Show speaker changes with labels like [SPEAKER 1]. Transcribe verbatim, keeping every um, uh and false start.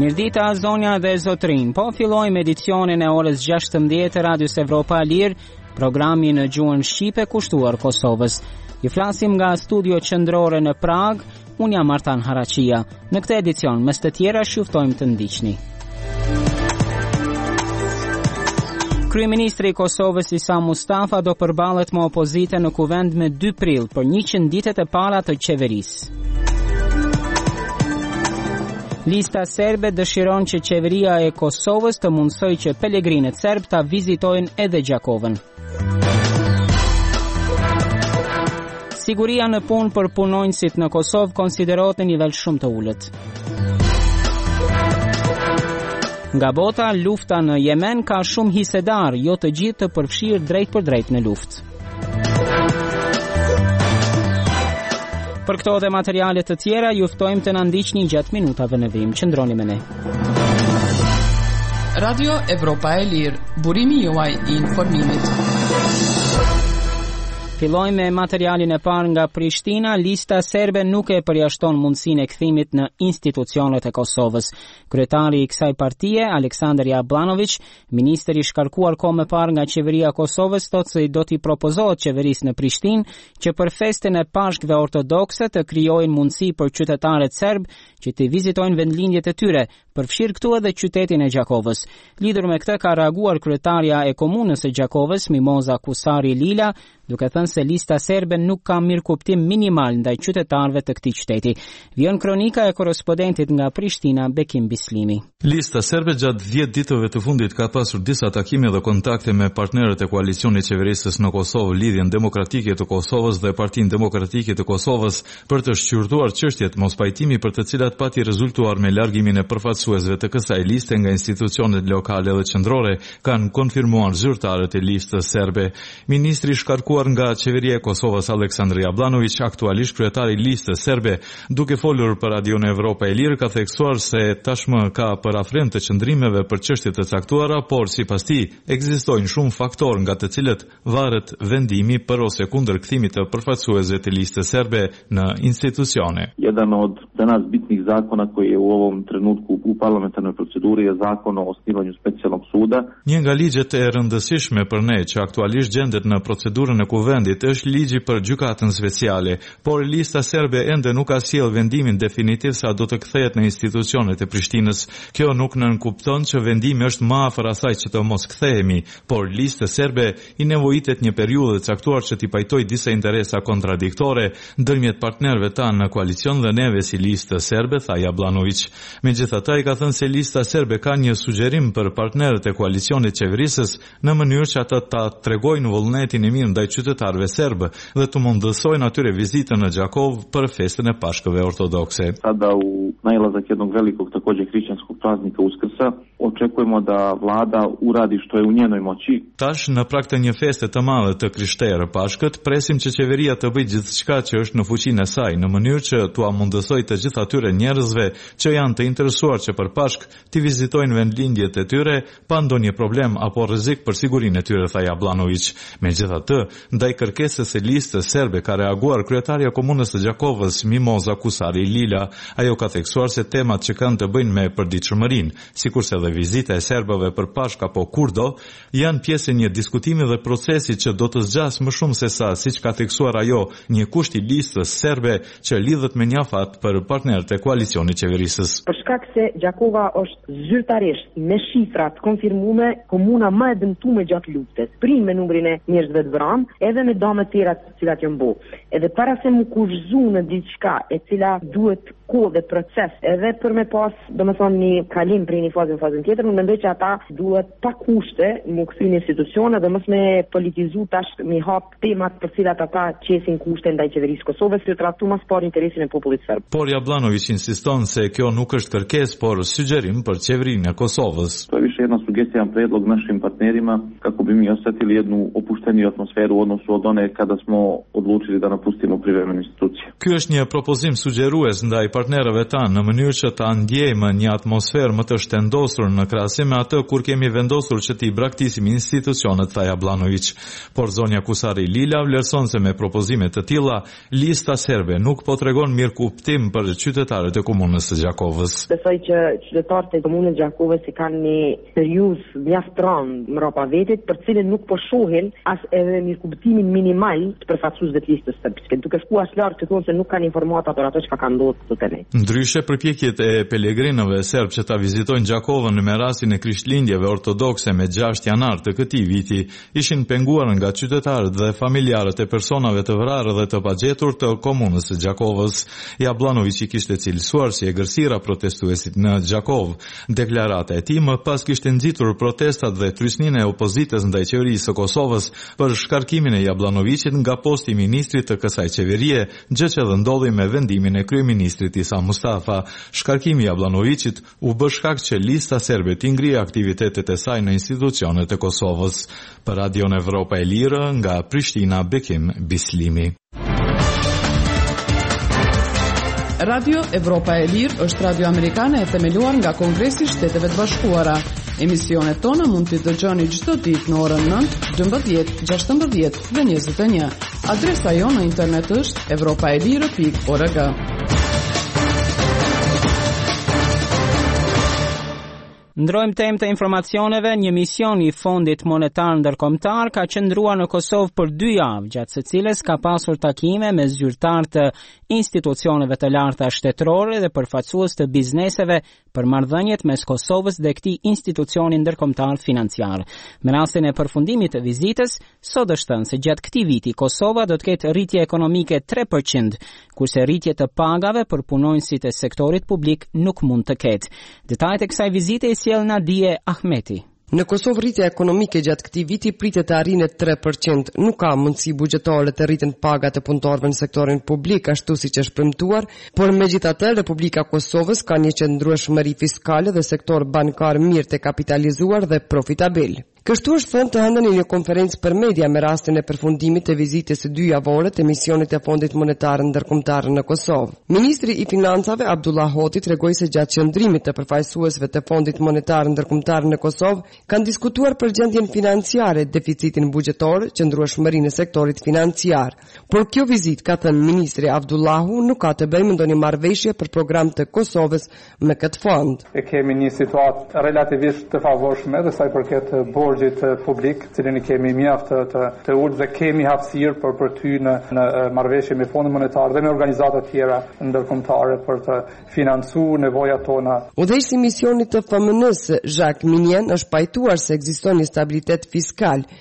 [SPEAKER 1] Mirdita zonja dhe zotrin, po fillojmë edicionin e orës gjashtëmbëdhjetë Radios Evropa Lir, programi në gjuhën shqipe kushtuar Kosovës. Ju flasim nga studio qendrore në Prag, unë jam Artan Haraqia. Në këtë edicion, mes të tjera shuftojmë të ndiqni. Kryeministri i Kosovës Isa Mustafa do përballet me opozitën në kuvend me dy prill për njëqind ditët e para të qeverisë. Lista serbe dëshiron që qeveria e Kosovës të mundsojë që pelegrinët serb ta vizitojnë edhe Gjakovën. Siguria në punë për punonjësit në Kosovë konsiderohet në nivel shumë të ulët. Nga bota, lufta në Yemen ka shumë hisedar, jo të gjithë të përfshirë drejt për drejt në luftë. Për këto dhe materialet të tjera, ju ftojmë të na ndiqni gjatë minutave në vim. Qëndroni me ne.
[SPEAKER 2] Radio Evropa e Lirë, burimi juaj i informimit.
[SPEAKER 1] Fillojmë me materialin e parë nga Prishtina. Lista serbe nuk e përjashton mundësinë e kthimit në institucionet e Kosovës. Kryetari i kësaj partie, Aleksandar Jablanović, ministri i shkarkuar kohë më parë nga qeveria e Kosovës, thotë se do t'i propozohet qeverisë në Prishtinë që për festën e Pashkëve ortodokse të krijojnë mundësi për qytetarët serb që të vizitojnë vendlindjet e tyre, përfshirë këtu edhe qytetin e Gjakovës. Lidhur me këtë ka reaguar kryetaria e komunës së Gjakovës, Mimoza Kusari Lila, duke thënë se lista serbe nuk ka mirëkuptim minimal ndaj qytetarëve të këtij qyteti. Vjen kronika e korrespondentit nga Prishtina, Bekim Bislimi.
[SPEAKER 3] Lista serbe gjatë dhjetë ditëve të fundit ka pasur disa takime dhe kontakte me partnerët e koalicionit qeverisës në Kosovë, Lidhjen Demokratike të Kosovës dhe Partinë Demokratike të Kosovës për të shqyrtuar çështjet mospajtimi për të cilat pati rezultuar me largimin e përfaqësuesve të kësaj liste nga institucionet lokale dhe qendrore, kanë konfirmuar zyrtarët e listës serbe. Ministri shkarkuar nga qeveria e Kosovës Aleksandar Jablanović, aktualisht kryetari i listës serbe, duke folur për Radion Evropa e Lirë, ka theksuar se tashmë ka parafrim të qëndrimeve për çështje të caktuara, por sipas tij ekzistojnë shumë faktorë nga të cilët varet vendimi për ose kundër kthimit të përfaqësuesve të listës serbe në institucione.
[SPEAKER 4] Jedan od za nas bitnih zakona koji je u ovom trenutku u parlamentarnoj proceduri je zakon o osnivanju specijalnog suda.
[SPEAKER 3] Një nga ligjet e rëndësishme për ne që aktualisht gjendet në procedurën e kuvendit është ligji për gjykatën speciale, por lista serbe ende nuk ka sjell vendimin definitiv sa do të kthehet në institucionet e Prishtinës. Kjo nuk nënkupton që vendimi është më afër asaj që të mos kthehemi, por lista serbe i nevojitet një periudhë të caktuar që t'i pajtojë disa interesa kontradiktore ndërmjet partnerëve tanë në koalicion dhe neve si listë serbe, tha Jablanović. Megjithatë, ai ka thënë se lista serbe ka një sugjerim për partnerët e koalicionit qeverisës në mënyrë që ata ta tregojnë vullnetin e mirë ndaj qytetarëve serbë dhe të mundësojnë atyre vizitën në Gjakovë për festën e Pashkëve ortodokse.
[SPEAKER 4] Sada u najlazak jednog velikog takođe hrišćanskog praznika Uskrsa očekujemo da vlada uradi što je u njenoj moći.
[SPEAKER 3] Tash në prag të një feste të madhe të krishterë Pashkët, presim që qeveria të bëjë gjithçka që është në fuqinë e saj në mënyrë që t'ua mundësojë të gjithë atyre njerëzve që janë të interesuar që për Pashk të vizitojnë vendlindjet e tyre pa ndonjë problem apo rrezik për sigurinë e tyre, tha Jablanović. Megjithatë, ndaj kërkesës së listës serbe ka reaguar kryetaria e komunës së Gjakovës, Mimoza Kusari Lila. Ajo ka theksuar se temat që kanë të bëjnë me përditshmërinë, sikurse edhe vizita e serbëve për Pashk apo kurdo, janë pjesë e një diskutimi dhe procesi që do të zgjasë më shumë se sa, siç ka theksuar ajo, një kusht i listës serbe që lidhet me një afat për partnerët e koalicionit qeverisës.
[SPEAKER 5] Për shkak se Gjakova është zyrtarisht me shifra të konfirmuara komuna më e dëmtuar gjatë luftës, prim me numrin e njerëzve të vranë, edhe me dëme të tjera të cilat janë bë. Edhe para se mu kurzu në diçka e cila duhet kohë dhe proces, edhe për me pas, domethënë një kalim prej një fazë në fazën tjetër, unë mendoj që ata duhet pa kushte mu kthy në institucione dhe mos me politizu tash me hap temat për cilat ata qesin kushte ndaj qeverisë Kosovës, të trajtu më pas interesin e popullit serb.
[SPEAKER 3] Por Jablanović insiston se kjo nuk është kërkesë, por sugjerim për qeverinë e Kosovës.
[SPEAKER 4] To je više jedna sugestija, predlog našim partnerima kako bi mi osetili jednu opušteniju atmosferu u odnosu od one kada smo odlučili da napustimo privremenu instituciju.
[SPEAKER 3] Ky është një propozim sugjerues ndaj partnerëve tanë në mënyrë që ta ndjejmë një atmosferë më të shtendosur në krahasim me atë kur kemi vendosur që t'i braktisim institucionet, tha Jablanović. Por zonja Kusari Lila vlerëson se me propozime të tilla, lista serbe nuk po tregon mirë kuptim për qytetarët e komunës së Gjakovës.
[SPEAKER 5] Besoj që qytetarët e komunës së Gjakovës i kanë një seriuz mjaft rënd mbrapa vetit, për cilën nuk po shohin as edhe mirëkuptimin minimal të përfaqësuesve të listës sërbëske. Duke shkuar as lart që thonë se nuk kanë informata për ato çka ka ndodhur këtu te ne.
[SPEAKER 3] Ndryshe, përpjekjet e pelegrinëve serb që ta vizitojnë Gjakovën me rastin e Krishtlindjeve ortodokse me gjashtë janar të këtij viti ishin penguar nga qytetarët dhe familjarët e personave të vrarë dhe të pagjetur të komunës së Gjakovës. Jablanović i kishte cilësuar si egërsira protestuesit në Gjakov. Deklarata e tij më pas kishte nxitur protestat dhe trysninë e opozitës ndaj qeverisë së Kosovës për shkarkimin e Jablanovićit nga posti i ministrit të kësaj qeverie, gjë që dhe ndodhi me vendimin e kryeministrit Isa Mustafa. Shkarkimi i Jablanovićit u bë shkak që lista serbe t'i ngrihej aktivitetet e saj në institucionet e Kosovës. Për Radion Evropa e Lirë, nga Prishtina, Bekim Bislimi.
[SPEAKER 2] Radio Evropa e Lirë është radio amerikane e themeluar nga Kongresi i Shteteve të Bashkuara. Emisionet tona mund t'i dëgjoni çdo ditë në orën nëntë, dymbëdhjetë, gjashtëmbëdhjetë dhe njëzet e një. Adresa jonë në internet është evropaelire pikë org.
[SPEAKER 1] Ndrojmë temë të informacioneve. Një mision i Fondit Monetar Ndërkombëtar ka qëndruar në Kosovë për dy javë, gjatë së cilës ka pasur takime me zyrtar të institucioneve të larta shtetërore dhe përfaqësues të bizneseve për marrëdhëniet mes Kosovës dhe këtij institucioni ndërkombëtar financiar. Me rastin e përfundimit të vizitës, sot është thënë se gjatë këtij viti Kosova do të ketë rritje ekonomike tre përqind, kurse rritje të pagave për punonjësit e sektorit publik nuk mund të ketë. Detajet e kësaj vizite sjell Nadije Ahmeti.
[SPEAKER 6] Në Kosovë rritja ekonomike gjatë këtij viti pritet të arrijë tre përqind. Nuk ka mundësi buxhetare të rriten pagat e punëtorëve në sektorin publik ashtu siç është premtuar, por megjithatë Republika e Kosovës ka një qëndrueshmëri fiskale dhe sektor bankar mirë të kapitalizuar dhe profitabil. Kështu është thënë të hënën në një konferencë për media me rastin e përfundimit të vizitës së dy javore të misionit të Fondit Monetar Ndërkombëtar në Kosovë. Ministri i Financave Abdullah Hoti tregoi se gjatë qëndrimit të përfaqësuesve të Fondit Monetar Ndërkombëtar në Kosovë kanë diskutuar për gjendjen financiare, deficitin buxhetor, qëndrueshmërinë e sektorit financiar. Por kjo vizitë, ka thënë ministri Abdullahu, nuk ka të bëjë me ndonjë marrëveshje për program të Kosovës me këtë fond.
[SPEAKER 7] E kemi një situatë relativisht të favorshme dhe sa i përket borxhit publik, cilin i kemi mjaft të, të, të ulët dhe kemi hapësirë për për ty në, në marrëveshje me Fondin Monetar dhe me organizata të tjera ndërkombëtare për të financuar nevojat tona.
[SPEAKER 6] Udhëheqësi i misionit të F M N-s, Jacques Minien, është pajtuar se ekziston një stabilitet fiskal